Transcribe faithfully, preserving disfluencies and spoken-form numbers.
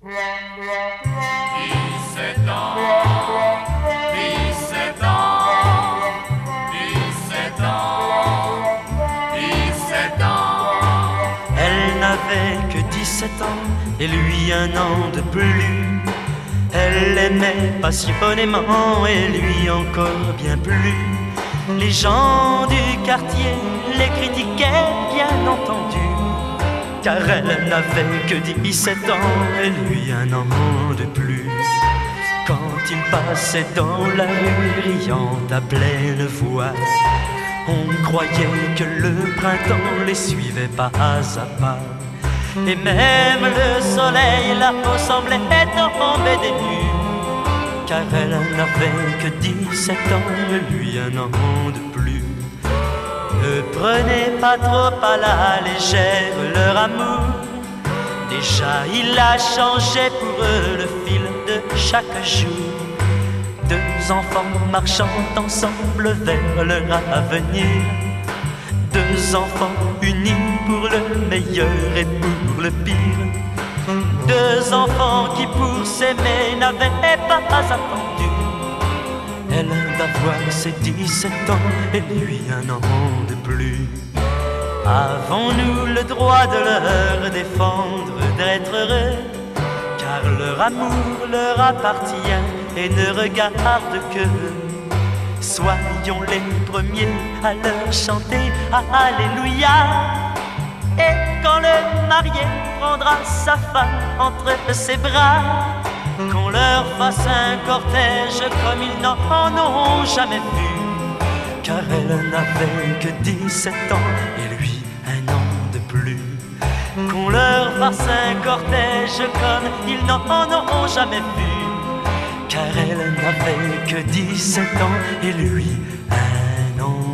Dix-sept ans, dix-sept ans, dix-sept ans, dix-sept ans. Elle n'avait que dix-sept ans et lui un an de plus. Elle l'aimait passionnément et lui encore bien plus. Les gens du quartier les critiquaient bien entendu, car elle n'avait que dix-sept ans et lui un an de plus. Quand il passait dans la rue riant à pleine voix, on croyait que le printemps les suivait pas à pas. Et même le soleil là-haut semblait tomber des nues, car elle n'avait que dix-sept ans et lui un an de plus. Ne prenez pas trop à la légère leur amour. Déjà il a changé pour eux le fil de chaque jour. Deux enfants marchant ensemble vers leur avenir. Deux enfants unis pour le meilleur et pour le pire. Deux enfants qui pour s'aimer n'avaient pas attendu. Elle d'avoir ses dix-sept ans et lui un an de plus. Avons-nous le droit de leur défendre d'être heureux, car leur amour leur appartient et ne regarde que. Soyons les premiers à leur chanter Alléluia. Et quand le marié prendra sa femme entre ses bras, qu'on leur fasse un cortège comme ils n'en ont jamais vu, car elle n'avait que dix-sept ans et lui un an de plus. Qu'on leur fasse un cortège comme ils n'en ont jamais vu, car elle n'avait que dix-sept ans et lui un an